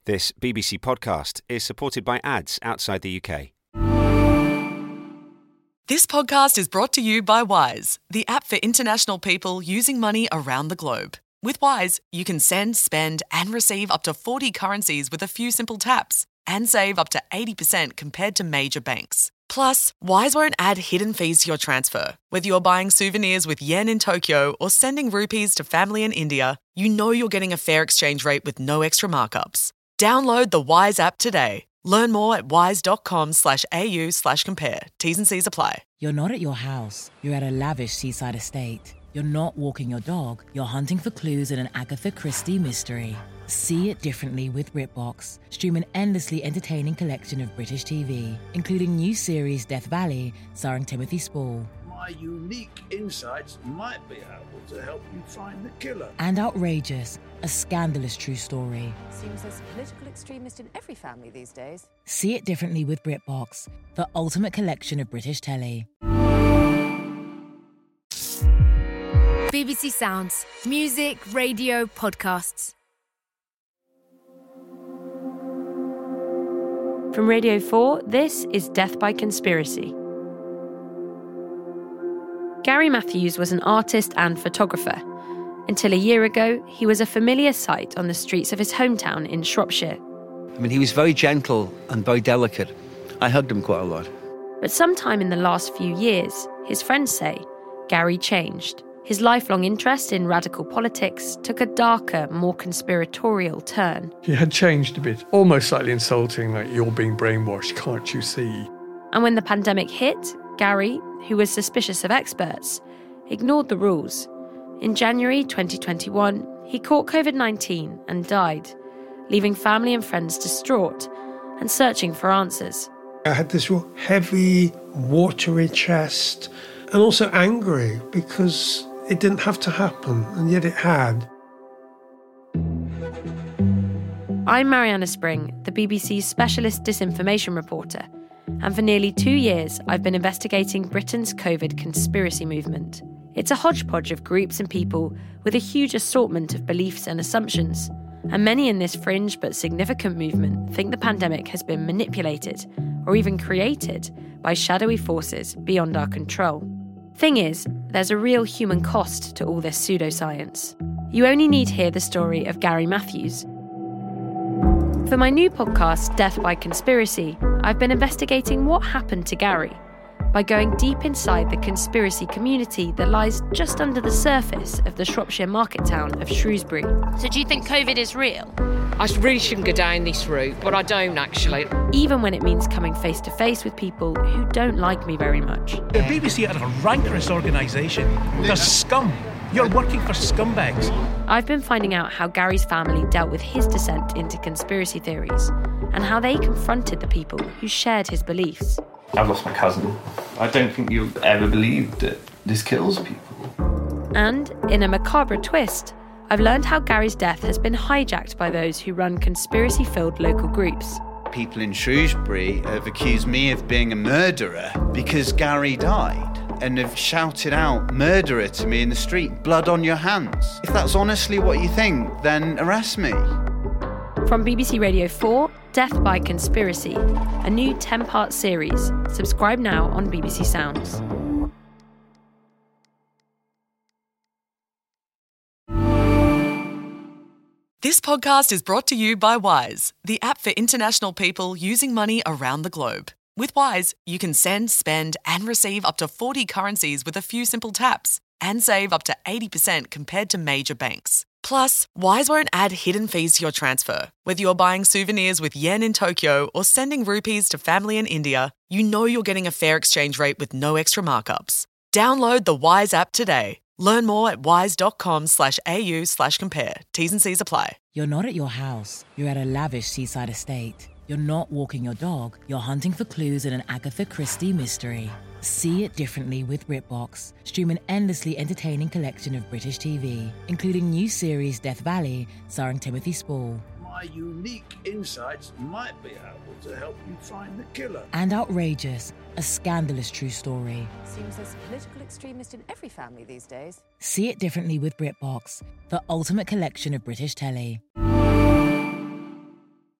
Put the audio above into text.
This BBC podcast is supported by ads outside the UK. This podcast is brought to you by Wise, the app for international people using money around the globe. With Wise, you can send, spend, and receive up to 40 currencies with a few simple taps, and save up to 80% compared to major banks. Plus, Wise won't add hidden fees to your transfer. Whether you're buying souvenirs with yen in Tokyo or sending rupees to family in India, you know you're getting a fair exchange rate with no extra markups. Download the Wise app today. Learn more at wise.com/au/compare. T's and C's apply. You're not at your house. You're at a lavish seaside estate. You're not walking your dog. You're hunting for clues in an Agatha Christie mystery. See it differently with BritBox. Stream an endlessly entertaining collection of British TV, including new series Death Valley, starring Timothy Spall. My unique insights might be able to help you find the killer. And Outrageous, a scandalous true story. Seems there's a political extremist in every family these days. See it differently with BritBox, the ultimate collection of British telly. BBC Sounds. Music, radio, podcasts. From Radio 4, this is Death by Conspiracy. Gary Matthews was an artist and photographer. Until a year ago, he was a familiar sight on the streets of his hometown in Shropshire. I mean, he was very gentle and very delicate. I hugged him quite a lot. But sometime in the last few years, his friends say, Gary changed. His lifelong interest in radical politics took a darker, more conspiratorial turn. He had changed a bit, almost slightly insulting, like, "You're being brainwashed, can't you see?" And when the pandemic hit, Gary, who was suspicious of experts, ignored the rules. In January 2021, he caught COVID-19 and died, leaving family and friends distraught and searching for answers. I had this real heavy, watery chest, and also angry because it didn't have to happen, and yet it had. I'm Mariana Spring, the BBC's specialist disinformation reporter, and for nearly 2 years I've been investigating Britain's COVID conspiracy movement. It's a hodgepodge of groups and people with a huge assortment of beliefs and assumptions, and many in this fringe but significant movement think the pandemic has been manipulated or even created by shadowy forces beyond our control. Thing is, there's a real human cost to all this pseudoscience. You only need hear the story of Gary Matthews. For my new podcast, Death by Conspiracy, I've been investigating what happened to Gary by going deep inside the conspiracy community that lies just under the surface of the Shropshire market town of Shrewsbury. So do you think COVID is real? I really shouldn't go down this route, but I don't actually. Even when it means coming face to face with people who don't like me very much. The BBC are a rancorous organisation. They're scum. You're working for scumbags. I've been finding out how Gary's family dealt with his descent into conspiracy theories and how they confronted the people who shared his beliefs. I've lost my cousin. I don't think you've ever believed that this kills people. And, in a macabre twist, I've learned how Gary's death has been hijacked by those who run conspiracy-filled local groups. People in Shrewsbury have accused me of being a murderer because Gary died, and have shouted out "murderer" to me in the street, "blood on your hands." If that's honestly what you think, then arrest me. From BBC Radio 4, Death by Conspiracy, a new 10-part series. Subscribe now on BBC Sounds. This podcast is brought to you by Wise, the app for international people using money around the globe. With Wise, you can send, spend, and receive up to 40 currencies with a few simple taps, and save up to 80% compared to major banks. Plus, Wise won't add hidden fees to your transfer. Whether you're buying souvenirs with yen in Tokyo or sending rupees to family in India, you know you're getting a fair exchange rate with no extra markups. Download the Wise app today. Learn more at wise.com/au/compare. T's and C's apply. You're not at your house. You're at a lavish seaside estate. You're not walking your dog. You're hunting for clues in an Agatha Christie mystery. See it differently with BritBox. Stream an endlessly entertaining collection of British TV, including new series Death Valley, starring Timothy Spall. My unique insights might be able to help you find the killer. And Outrageous, a scandalous true story. Seems there's a political extremist in every family these days. See it differently with BritBox, the ultimate collection of British telly.